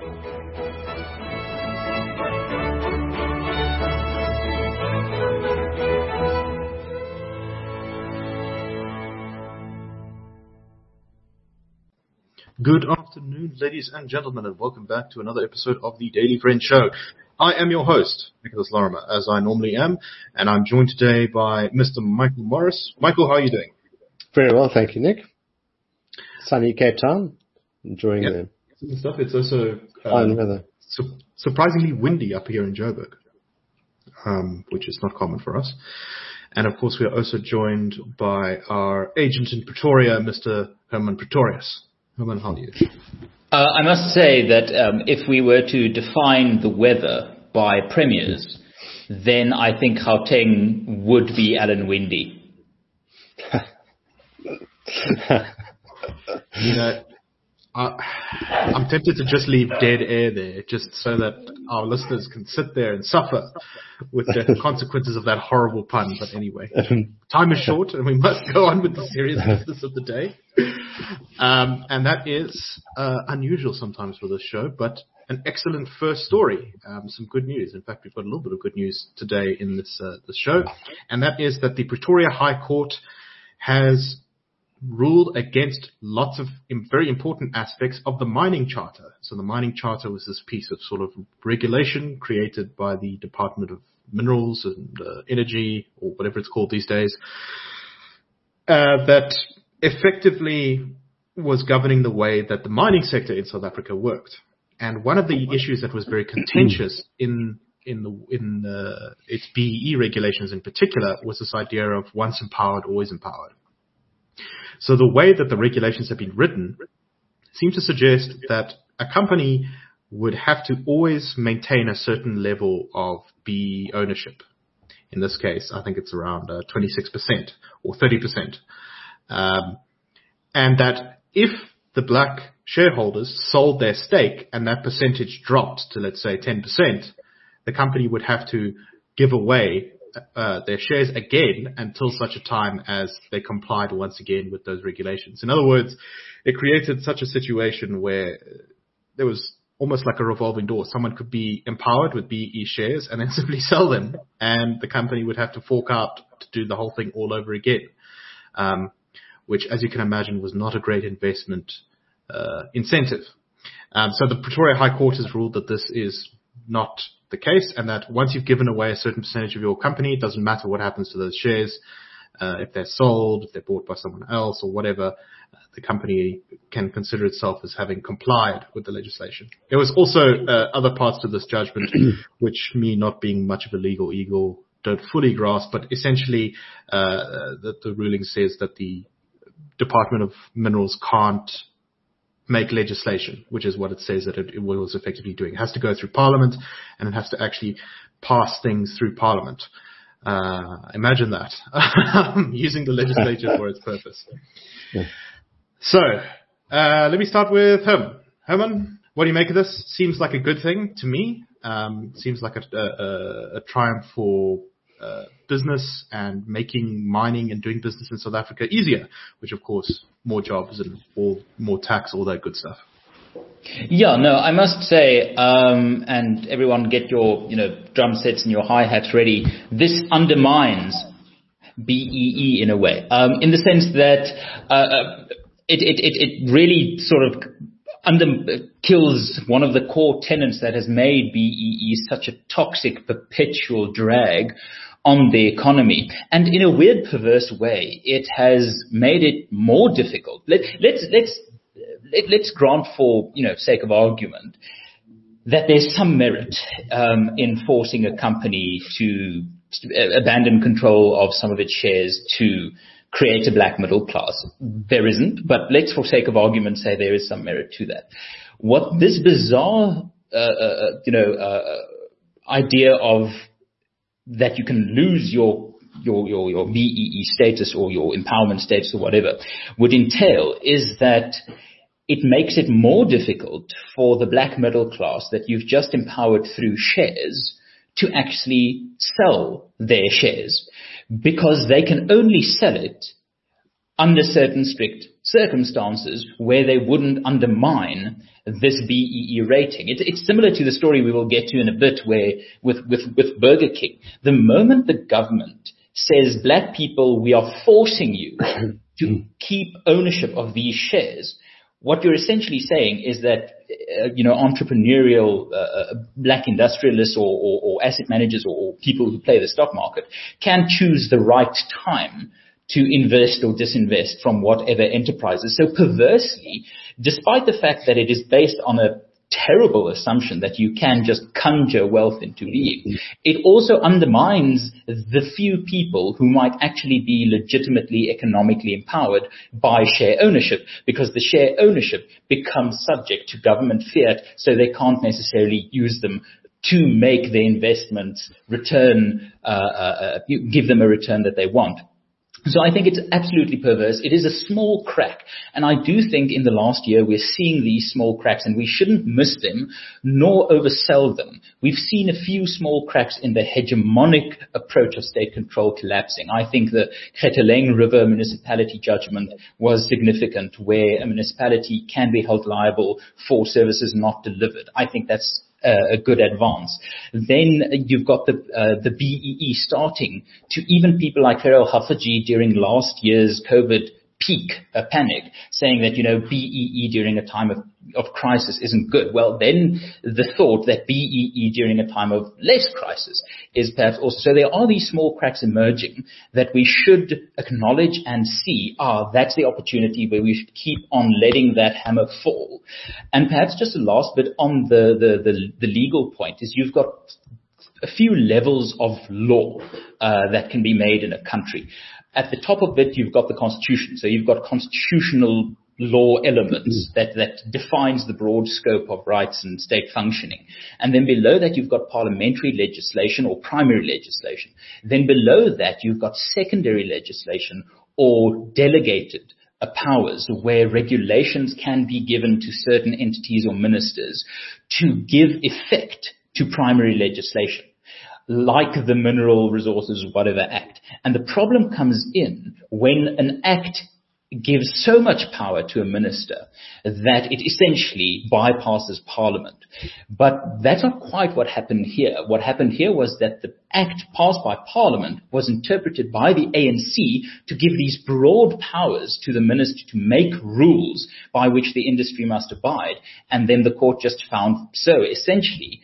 Good afternoon, ladies and gentlemen, and welcome back to another episode of the Daily Friend Show. I am your host, Nicholas Lorimer, as I normally am, and I'm joined today by Mr. Michael Morris. Michael, how are you doing? Very well, thank you, Nick. Sunny Cape Town, enjoying the stuff. It's also fine weather. Surprisingly windy up here in Joburg, which is not common for us. And of course, we are also joined by our agent in Pretoria, Mr. Herman Pretorius. Herman, how are you? I must say that if we were to define the weather by premiers, then I think Gauteng would be Alan Windy. You know, I'm tempted to just leave dead air there, just so that our listeners can sit there and suffer with the consequences of that horrible pun. But anyway, time is short and we must go on with the serious business of the day. And that is unusual sometimes for this show, but an excellent first story. Some good news. In fact, we've got a little bit of good news today in this show, and that is that the Pretoria High Court has ruled against lots of very important aspects of the mining charter. So the mining charter was this piece of sort of regulation created by the Department of Minerals and Energy, or whatever it's called these days, that effectively was governing the way that the mining sector in South Africa worked. And one of the issues that was very contentious in its BEE regulations in particular was this idea of once empowered, always empowered. So the way that the regulations have been written seem to suggest that a company would have to always maintain a certain level of BEE ownership. In this case, I think it's around 26% or 30%. And that if the black shareholders sold their stake and that percentage dropped to, let's say, 10%, the company would have to give away their shares again until such a time as they complied once again with those regulations. In other words, it created such a situation where there was almost like a revolving door. Someone could be empowered with BEE shares and then simply sell them, and the company would have to fork out to do the whole thing all over again, which, as you can imagine, was not a great investment incentive. So the Pretoria High Court has ruled that this is not the case, and that once you've given away a certain percentage of your company, it doesn't matter what happens to those shares. If they're sold, if they're bought by someone else or whatever, the company can consider itself as having complied with the legislation. There was also other parts to this judgment, which, me not being much of a legal eagle, don't fully grasp, but essentially that the ruling says that the Department of Minerals can't make legislation, which is what it says that it was effectively doing. It has to go through Parliament, and it has to actually pass things through Parliament. Imagine that, using the legislature for its purpose. Yeah. So, let me start with Herman. Herman, what do you make of this? Seems like a good thing to me. Seems like a triumph for business and making mining and doing business in South Africa easier, which of course more jobs and more tax, all that good stuff. Yeah, no, I must say, and everyone get your drum sets and your hi-hats ready. This undermines BEE in a way, in the sense that it really sort of kills one of the core tenets that has made BEE such a toxic, perpetual drag on the economy. And in a weird, perverse way, it has made it more difficult. Let's grant, for sake of argument, that there's some merit in forcing a company to abandon control of some of its shares to create a black middle class. There isn't, but let's, for sake of argument, say there is some merit to that. What this bizarre, idea of that you can lose your BEE status or your empowerment status or whatever would entail is that it makes it more difficult for the black middle class that you've just empowered through shares to actually sell their shares, because they can only sell it under certain strict circumstances where they wouldn't undermine this BEE rating. It's similar to the story we will get to in a bit where with Burger King. The moment the government says, black people, we are forcing you to keep ownership of these shares, what you're essentially saying is that entrepreneurial black industrialists or asset managers or people who play the stock market can choose the right time to invest or disinvest from whatever enterprises. So perversely, despite the fact that it is based on a terrible assumption that you can just conjure wealth into being, it also undermines the few people who might actually be legitimately economically empowered by share ownership, because the share ownership becomes subject to government fiat, so they can't necessarily use them to make their investments return, give them a return that they want. So I think it's absolutely perverse. It is a small crack. And I do think in the last year we're seeing these small cracks, and we shouldn't miss them nor oversell them. We've seen a few small cracks in the hegemonic approach of state control collapsing. I think the Grootegeluk River municipality judgment was significant, where a municipality can be held liable for services not delivered. I think that's a good advance. Then you've got the BEE starting to even people like Farrell Huffagy during last year's COVID peak panic, saying that, BEE during a time of crisis isn't good. Well, then the thought that BEE during a time of less crisis is perhaps also. So there are these small cracks emerging that we should acknowledge and see, that's the opportunity where we should keep on letting that hammer fall. And perhaps just a last bit on the legal point is you've got a few levels of law that can be made in a country. At the top of it, you've got the Constitution. So you've got constitutional law elements that defines the broad scope of rights and state functioning. And then below that, you've got parliamentary legislation or primary legislation. Then below that, you've got secondary legislation or delegated powers, where regulations can be given to certain entities or ministers to give effect to primary legislation, like the Mineral Resources Whatever Act. And the problem comes in when an act gives so much power to a minister that it essentially bypasses Parliament. But that's not quite what happened here. What happened here was that the act passed by Parliament was interpreted by the ANC to give these broad powers to the minister to make rules by which the industry must abide. And then the court just found so. Essentially,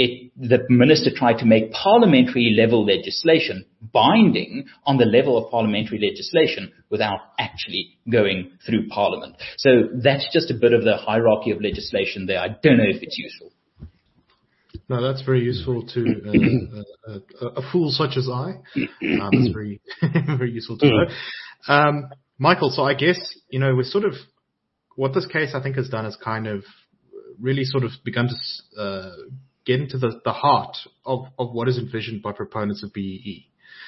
the minister tried to make parliamentary level legislation binding on the level of parliamentary legislation without actually going through Parliament. So that's just a bit of the hierarchy of legislation there. I don't know if it's useful. No, that's very useful to a fool such as I. It's very, very useful to know. Michael, so I guess, we're sort of, what this case I think has done is kind of really sort of begun to get into the heart of what is envisioned by proponents of BEE.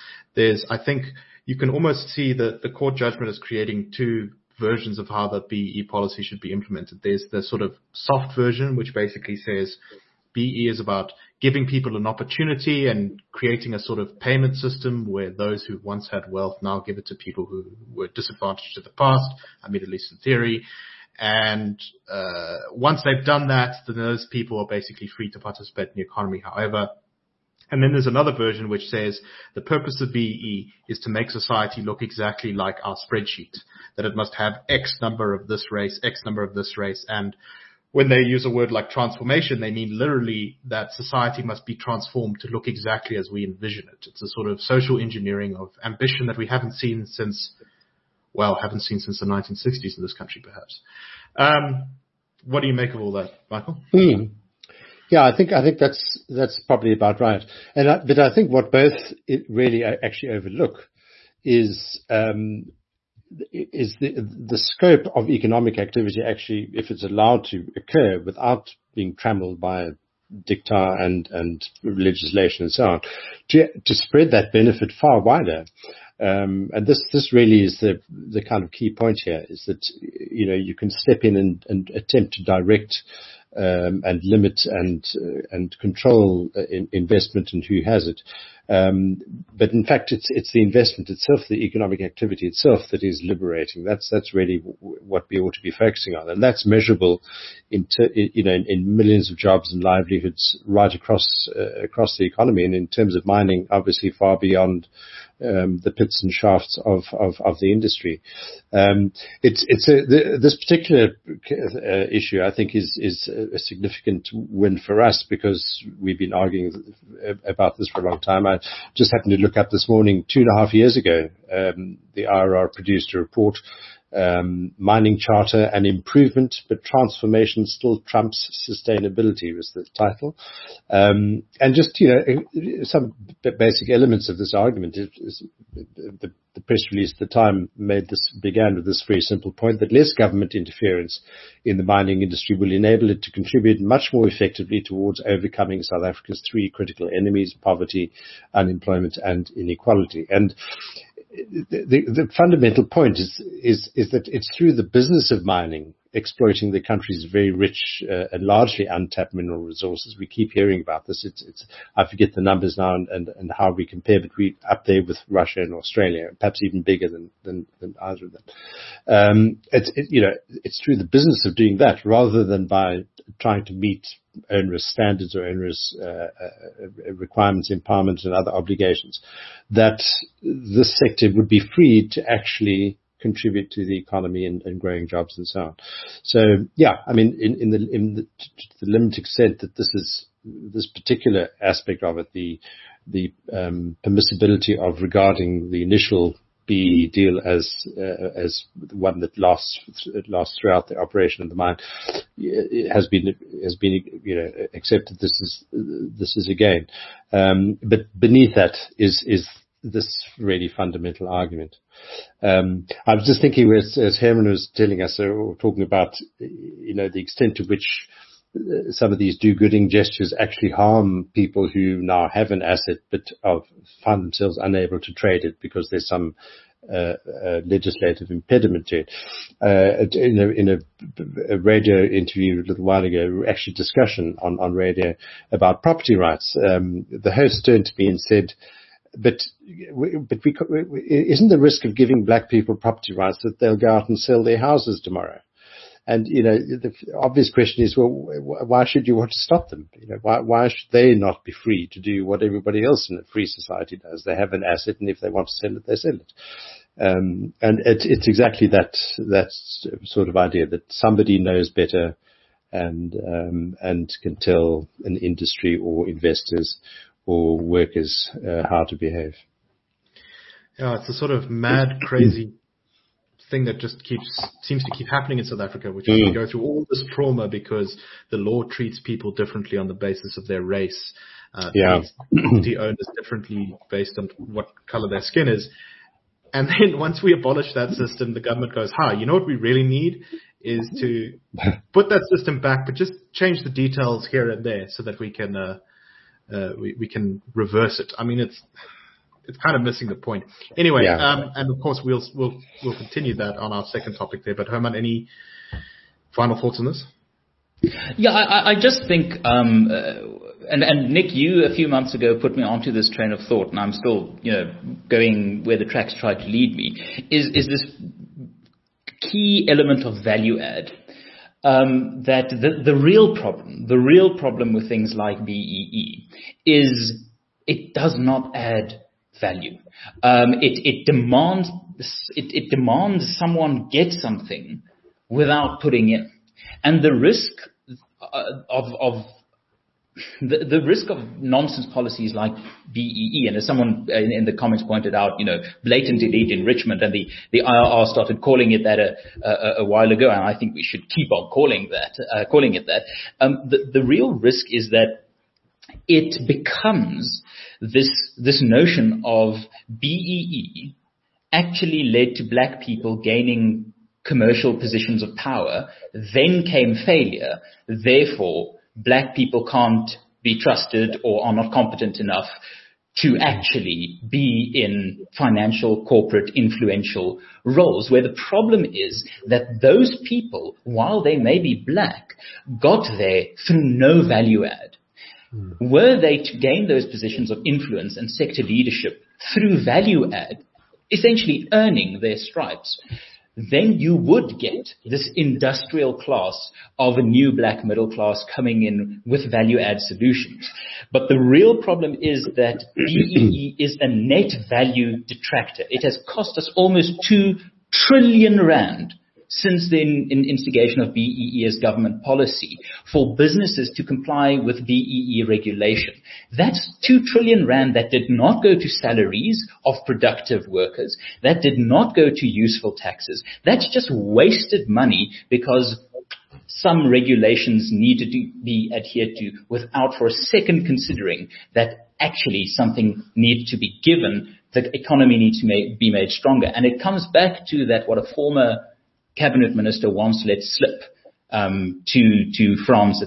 I think you can almost see that the court judgment is creating two versions of how the BEE policy should be implemented. There's the sort of soft version, which basically says BEE is about giving people an opportunity and creating a sort of payment system where those who once had wealth now give it to people who were disadvantaged in the past, at least in theory. And once they've done that, then those people are basically free to participate in the economy however. And then there's another version which says the purpose of BEE is to make society look exactly like our spreadsheet, that it must have X number of this race, X number of this race. And when they use a word like transformation, they mean literally that society must be transformed to look exactly as we envision it. It's a sort of social engineering of ambition that we haven't seen since the 1960s in this country, perhaps. What do you make of all that, Michael? Yeah, I think that's probably about right. But I think what both it really actually overlook is the scope of economic activity actually, if it's allowed to occur without being trammeled by dicta and legislation and so on, to spread that benefit far wider. And this really is the kind of key point here, is that, you can step in and attempt to direct and limit and control investment and who has it. But in fact, it's the investment itself, the economic activity itself, that is liberating. That's really what we ought to be focusing on, and that's measurable in millions of jobs and livelihoods right across the economy, and in terms of mining, obviously far beyond the pits and shafts of the industry. This particular issue, I think, is a significant win for us, because we've been arguing about this for a long time. I just happened to look up this morning, 2.5 years ago, the IRR produced a report, Mining Charter and Improvement, but Transformation Still Trumps Sustainability was the title. And just, some basic elements of this argument is the press release at the time began with this very simple point, that less government interference in the mining industry will enable it to contribute much more effectively towards overcoming South Africa's 3 critical enemies: poverty, unemployment, and inequality. And the fundamental point is that it's through the business of mining, exploiting the country's very rich and largely untapped mineral resources. We keep hearing about this. I forget the numbers now and how we compare, but we're up there with Russia and Australia, perhaps even bigger than either of them. It's through the business of doing that, rather than by trying to meet onerous standards or onerous requirements, empowerment, and other obligations, that this sector would be free to actually contribute to the economy and growing jobs and so on. So, yeah, I mean, in the limited extent that this particular aspect of it, the permissibility of regarding the initial BEE deal as one that lasts throughout the operation of the mine, it has been accepted. This is again, but beneath that is this really fundamental argument. I was just thinking, as Herman was telling us, or talking about, the extent to which some of these do-gooding gestures actually harm people who now have an asset but find themselves unable to trade it because there's some legislative impediment to it. In a radio interview a little while ago, actually discussion on radio about property rights, the host turned to me and said, But isn't the risk of giving black people property rights that they'll go out and sell their houses tomorrow? And, the obvious question is, well, why should you want to stop them? Why should they not be free to do what everybody else in a free society does? They have an asset, and if they want to sell it, they sell it. And it's exactly that sort of idea, that somebody knows better and can tell an industry or investors or workers how to behave. Yeah, it's a sort of mad, crazy thing that just seems to keep happening in South Africa, which is we go through all this trauma because the law treats people differently on the basis of their race. Treats property owners differently based on what color their skin is. And then once we abolish that system, the government goes, you know what we really need is to put that system back, but just change the details here and there so that we can we can reverse it. I mean, it's kind of missing the point. Anyway, and of course we'll continue that on our second topic there. But Herman, any final thoughts on this? Yeah, I just think, and Nick, you a few months ago put me onto this train of thought, and I'm still, going where the tracks try to lead me, is this key element of value add. That the real problem with things like BEE is it does not add value. It demands someone get something without putting in, and the risk the risk of nonsense policies like BEE, and as someone in the comments pointed out, blatant elite enrichment, and the IRR started calling it that a while ago, and I think we should keep on calling it that. The real risk is that it becomes this notion of BEE actually led to black people gaining commercial positions of power, then came failure, therefore black people can't be trusted or are not competent enough to actually be in financial, corporate, influential roles, where the problem is that those people, while they may be black, got there through no value add. Were they to gain those positions of influence and sector leadership through value add, essentially earning their stripes, then you would get this industrial class of a new black middle class coming in with value add solutions. But the real problem is that BEE is a net value detractor. It has cost us almost 2 trillion rand since the instigation of BEE as government policy for businesses to comply with BEE regulation. That's 2 trillion rand that did not go to salaries of productive workers. That did not go to useful taxes. That's just wasted money because some regulations needed to be adhered to without for a second considering that actually something needed to be given. The economy needs to be made stronger. And it comes back to that what a former cabinet minister once let slip to France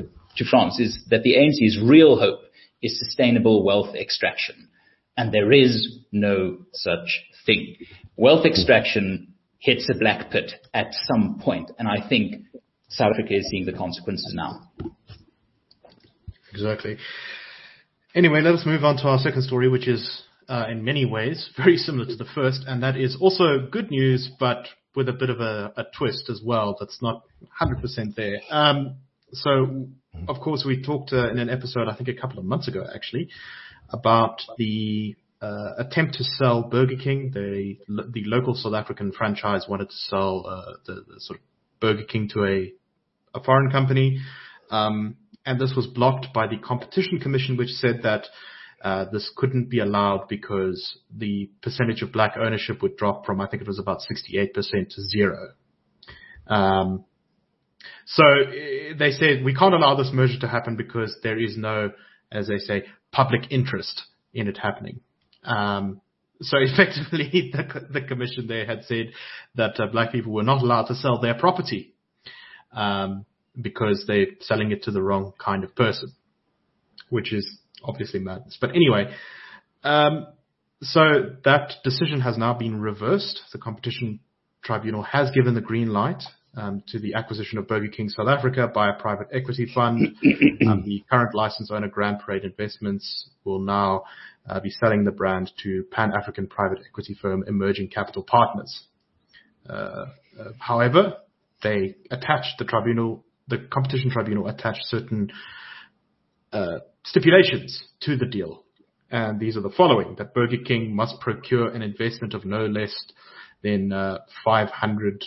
is that the ANC's real hope is sustainable wealth extraction, and there is no such thing. Wealth extraction hits a black pit at some point, and I think South Africa is seeing the consequences now. Exactly. Anyway, let us move on to our second story, which is in many ways very similar to the first, and that is also good news, but with a bit of a twist as well that's not 100% there. So, of course, we talked in an episode, I think a couple of months ago, actually, about the attempt to sell Burger King. The local South African franchise wanted to sell the sort of Burger King to a foreign company. And this was blocked by the Competition Commission, which said that this couldn't be allowed because the percentage of black ownership would drop from, I think it was about 68% to 0. So they said, we can't allow this merger to happen because there is no, as they say, public interest in it happening. So effectively, the commission there had said that black people were not allowed to sell their property because they're selling it to the wrong kind of person, which is obviously madness. But anyway, so that decision has now been reversed. The Competition Tribunal has given the green light to the acquisition of Burger King South Africa by a private equity fund. The current license owner, Grand Parade Investments, will now be selling the brand to Pan-African private equity firm Emerging Capital Partners. However, they attached the Competition Tribunal attached certain stipulations to the deal. And these are the following: that Burger King must procure an investment of no less than 500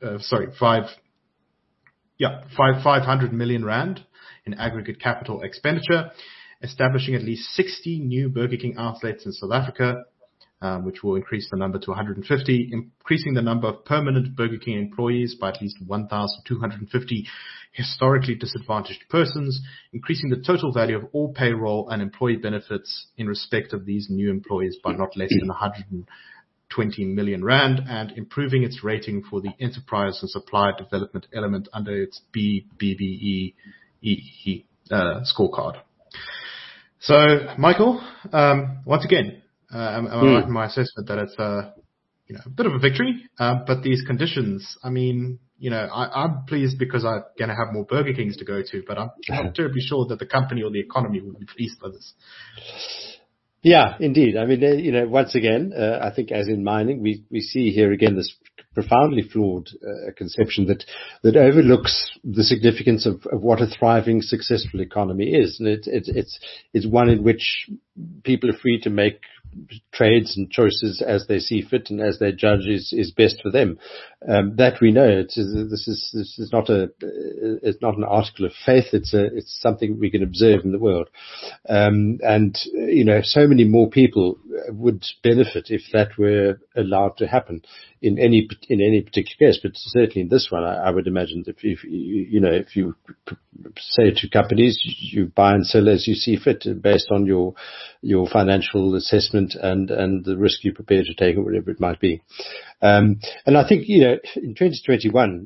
million rand in aggregate capital expenditure, establishing at least 60 new Burger King outlets in South Africa, which will increase the number to 150, increasing the number of permanent Burger King employees by at least 1,250 historically disadvantaged persons, increasing the total value of all payroll and employee benefits in respect of these new employees by not less than 120 million rand, and improving its rating for the enterprise and supply development element under its BBBEE scorecard. So, Michael, once again, am I right in my assessment that it's a bit of a victory? But these conditions, I mean, I'm pleased because I'm going to have more Burger Kings to go to, but I'm not terribly sure that the company or the economy will be pleased by this. Yeah, indeed. I mean, once again, I think as in mining, we see here again this profoundly flawed conception that overlooks the significance of what a thriving, successful economy is. And it's one in which people are free to make trades and choices as they see fit and as they judge is best for them. That we know. This is not it's not an article of faith. It's something we can observe in the world. And so many more people would benefit if that were allowed to happen in any particular case, but certainly in this one, I would imagine if you say to companies, you buy and sell as you see fit based on your financial assessment and the risk you're prepared to take or whatever it might be. And I think, in 2021,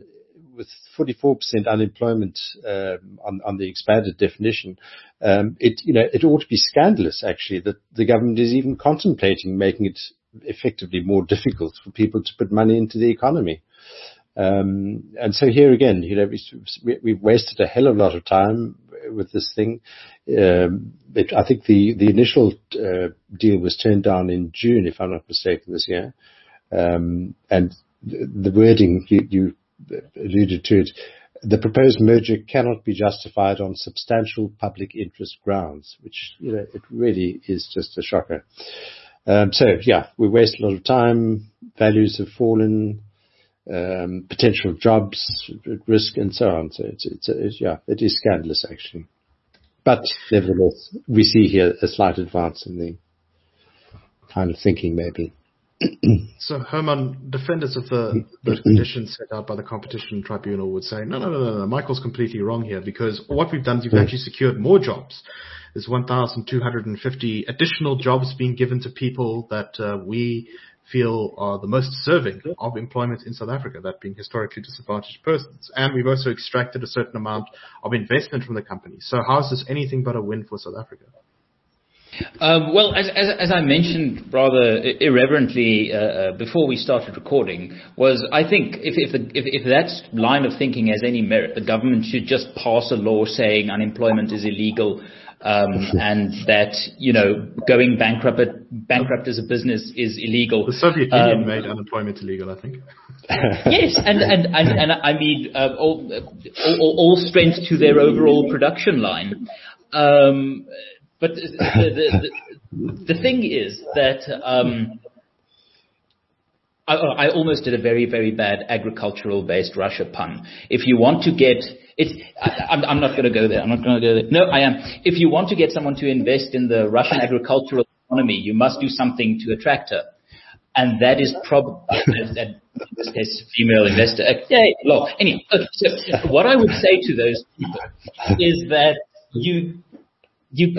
with 44% unemployment on the expanded definition, it ought to be scandalous actually that the government is even contemplating making it effectively more difficult for people to put money into the economy. And so here again, we've wasted a hell of a lot of time with this thing. I think the initial deal was turned down in June, if I'm not mistaken, this year. And the wording you alluded to it, the proposed merger cannot be justified on substantial public interest grounds, which it really is just a shocker. So yeah, we waste a lot of time. Values have fallen. Potential jobs at risk and so on. So it is scandalous actually. But nevertheless, we see here a slight advance in the kind of thinking maybe. So Herman, defenders of the conditions set out by the Competition Tribunal would say, no, Michael's completely wrong here, because what we've done is we've actually secured more jobs. There's 1,250 additional jobs being given to people that we feel are the most deserving of employment in South Africa, that being historically disadvantaged persons. And we've also extracted a certain amount of investment from the company. So how is this anything but a win for South Africa? Well, as I mentioned rather irreverently before we started recording, was I think if that line of thinking has any merit, the government should just pass a law saying unemployment is illegal, and that going bankrupt as a business is illegal. The Soviet Union made unemployment illegal, I think. Yes, and I mean all strength to their overall production line. But the thing is that I almost did a very, very bad agricultural-based Russia pun. If you want to get I'm not going to go there. No, I am. If you want to get someone to invest in the Russian agricultural economy, you must do something to attract her. And that is probably, in this case, female investor. Anyway, so what I would say to those people is that you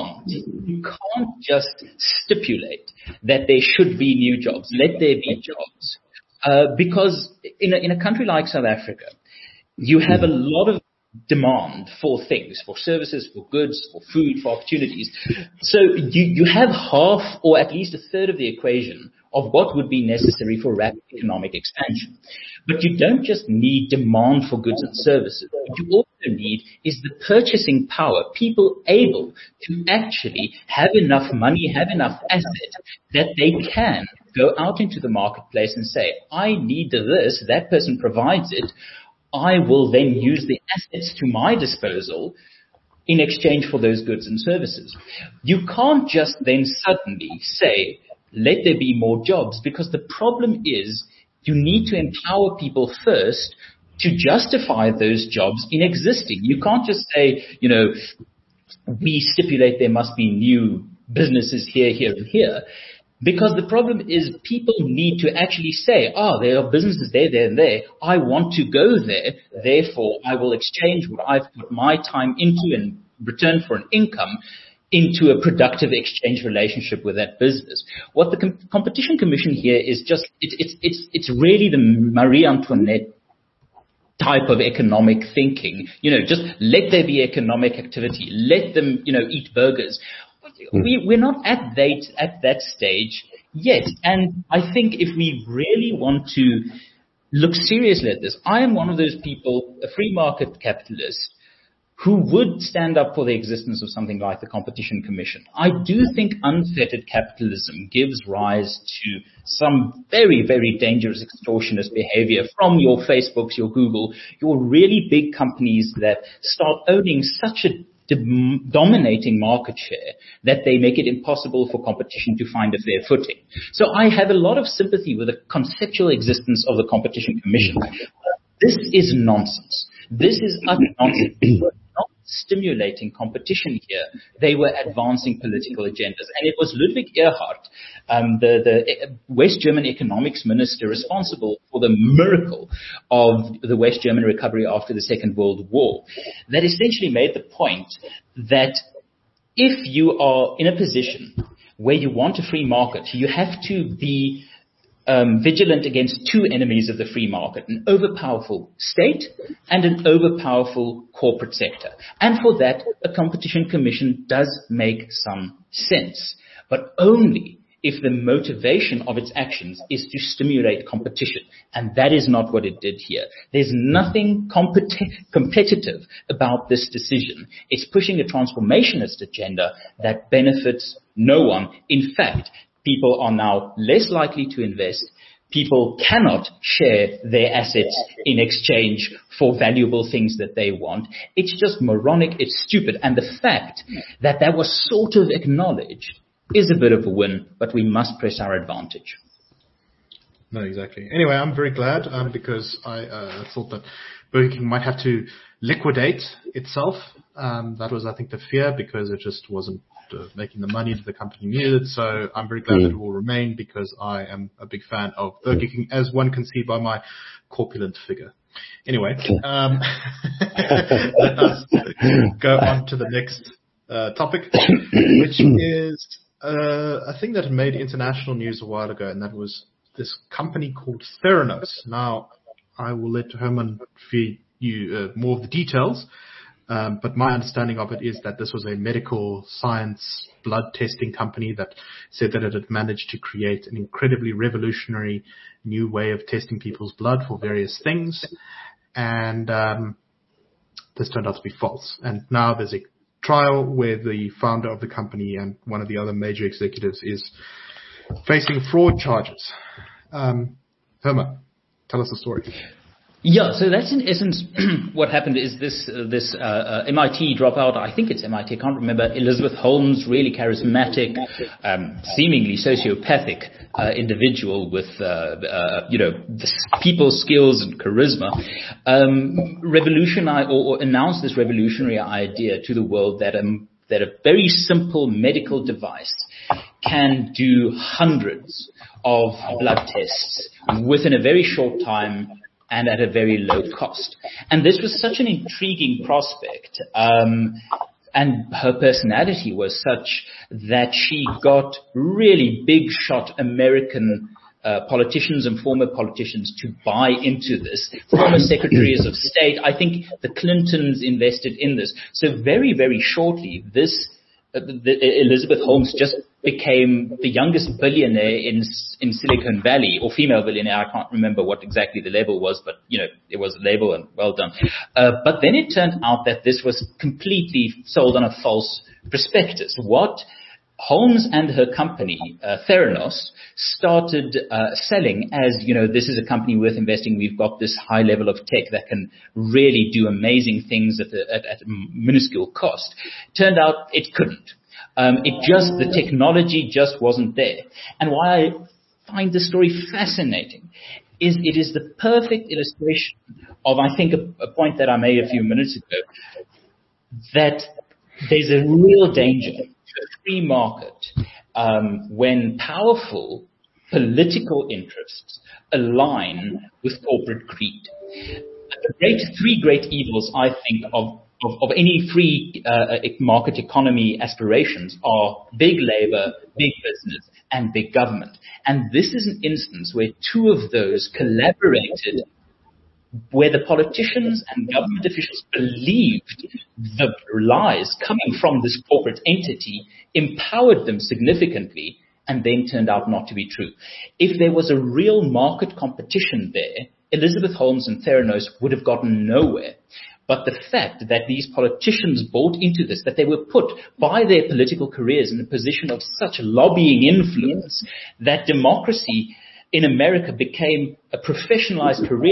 can't just stipulate that there should be new jobs. Let there be jobs. Because in a country like South Africa, you have a lot of demand for things, for services, for goods, for food, for opportunities. So you have half or at least a third of the equation of what would be necessary for rapid economic expansion. But you don't just need demand for goods and services. What you also need is the purchasing power, people able to actually have enough money, have enough asset that they can go out into the marketplace and say, I need this, that person provides it, I will then use the assets to my disposal in exchange for those goods and services. You can't just then suddenly say, let there be more jobs, because the problem is you need to empower people first to justify those jobs in existing. You can't just say, we stipulate there must be new businesses here, and here. Because the problem is people need to actually say, there are businesses there, and there. I want to go there. Therefore, I will exchange what I've put my time into in return for an income into a productive exchange relationship with that business. What the Competition Commission here is just, it's really the Marie Antoinette type of economic thinking. Just let there be economic activity. Let them, eat burgers. We're not at that stage yet. And I think if we really want to look seriously at this, I am one of those people, a free market capitalist, who would stand up for the existence of something like the Competition Commission. I do think unfettered capitalism gives rise to some very, very dangerous extortionist behavior from your Facebooks, your Google, your really big companies that start owning such a dominating market share that they make it impossible for competition to find a fair footing. So I have a lot of sympathy with the conceptual existence of the Competition Commission. This is nonsense. This is utter nonsense. They were not stimulating competition here. They were advancing political agendas. And it was Ludwig Erhard, the West German economics minister responsible for the miracle of the West German recovery after the Second World War, that essentially made the point that if you are in a position where you want a free market, you have to be vigilant against two enemies of the free market, an overpowerful state and an overpowerful corporate sector. And for that, a competition commission does make some sense, but only if the motivation of its actions is to stimulate competition. And that is not what it did here. There's nothing competitive about this decision. It's pushing a transformationist agenda that benefits no one. In fact, people are now less likely to invest. People cannot share their assets in exchange for valuable things that they want. It's just moronic. It's stupid. And the fact that that was sort of acknowledged is a bit of a win, but we must press our advantage. No, exactly. Anyway, I'm very glad because I thought that Burger King might have to liquidate itself. That was, I think, the fear because it just wasn't making the money that the company needed. So I'm very glad that it will remain because I am a big fan of Burger King, as one can see by my corpulent figure. Anyway, let us go on to the next topic, which is a thing that made international news a while ago, and that was this company called Theranos. Now, I will let Herman feed you more of the details, but my understanding of it is that this was a medical science blood testing company that said that it had managed to create an incredibly revolutionary new way of testing people's blood for various things, and this turned out to be false. And now there's a trial where the founder of the company and one of the other major executives is facing fraud charges. Herman, tell us the story. Yeah, so that's in essence what happened is this MIT dropout, I think it's MIT, I can't remember, Elizabeth Holmes, really charismatic, seemingly sociopathic individual with, people skills and charisma, revolutionized or announced this revolutionary idea to the world that a very simple medical device can do hundreds of blood tests within a very short time and at a very low cost. And this was such an intriguing prospect, and her personality was such that she got really big shot American politicians and former politicians to buy into this. Former secretaries of state, I think the Clintons invested in this. So very, very shortly, Elizabeth Holmes just became the youngest billionaire in Silicon Valley, or female billionaire. I can't remember what exactly the label was, but it was a label, and well done. But then it turned out that this was completely sold on a false prospectus. What Holmes and her company, Theranos, started selling as, this is a company worth investing. We've got this high level of tech that can really do amazing things at a minuscule cost. Turned out it couldn't. The technology just wasn't there. And why I find the story fascinating is it is the perfect illustration of, I think, a point that I made a few minutes ago, that there's a real danger to a free market when powerful political interests align with corporate greed. Three great evils, I think, of any free market economy aspirations are big labor, big business, and big government. And this is an instance where two of those collaborated, where the politicians and government officials believed the lies coming from this corporate entity empowered them significantly, and then turned out not to be true. If there was a real market competition there, Elizabeth Holmes and Theranos would have gotten nowhere. But the fact that these politicians bought into this, that they were put by their political careers in a position of such lobbying influence, that democracy in America became a professionalized career,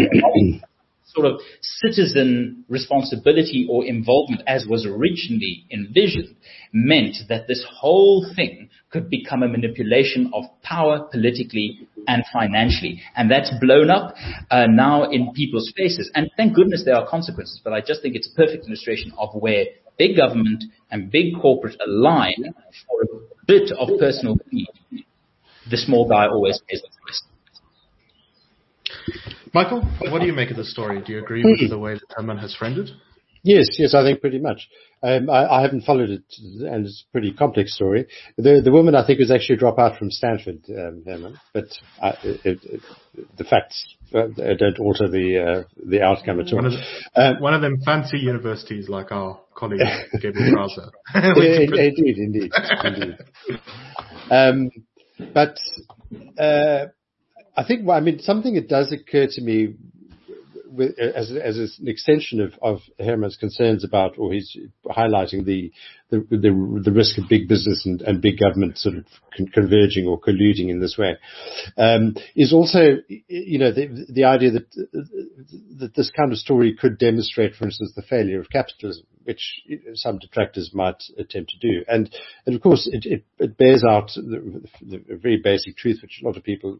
sort of citizen responsibility or involvement as was originally envisioned, meant that this whole thing could become a manipulation of power politically and financially. And that's blown up now in people's faces. And thank goodness there are consequences, but I just think it's a perfect illustration of where big government and big corporate align for a bit of personal greed. The small guy always pays the price. Michael, what do you make of the story? Do you agree with the way that Herman has framed it? Yes, I think pretty much. I haven't followed it, and it's a pretty complex story. The woman, I think, was actually a dropout from Stanford, Herman, but the facts don't alter the outcome at all. One of them fancy universities like our colleague Gabriel Krause. Indeed. But I think, something that does occur to me as an extension of Herman's concerns about, or he's highlighting the risk of big business and big government sort of converging or colluding in this way, is also, the idea that this kind of story could demonstrate, for instance, the failure of capitalism, which some detractors might attempt to do. And of course, it bears out the very basic truth, which a lot of people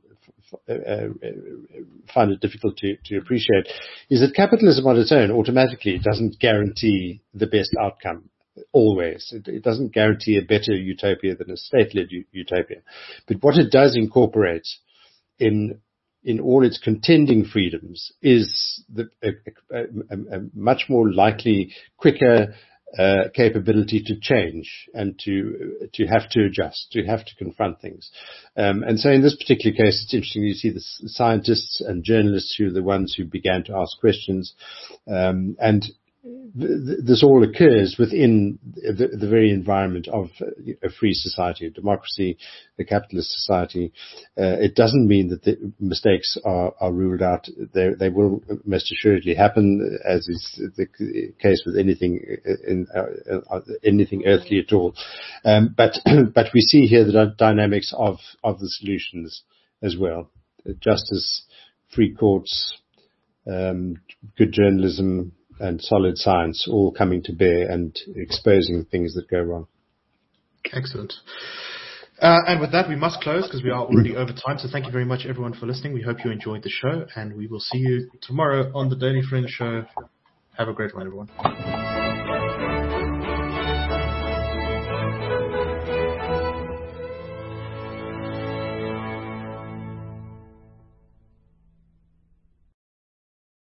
find it difficult to appreciate, is that capitalism on its own automatically doesn't guarantee the best outcome. Always. It doesn't guarantee a better utopia than a state-led utopia. But what it does incorporate in all its contending freedoms is a much more likely, quicker capability to change and to have to adjust, to have to confront things. And so in this particular case, it's interesting. You see the scientists and journalists who are the ones who began to ask questions, and this all occurs within the very environment of a free society, a democracy, a capitalist society. It doesn't mean that the mistakes are ruled out. They will most assuredly happen, as is the case with anything earthly at all. But we see here the dynamics of the solutions as well: justice, free courts, good journalism, and solid science all coming to bear and exposing things that go wrong. Excellent. And with that, we must close because we are already over time. So thank you very much, everyone, for listening. We hope you enjoyed the show, and we will see you tomorrow on the Daily Friends Show. Have a great one, everyone.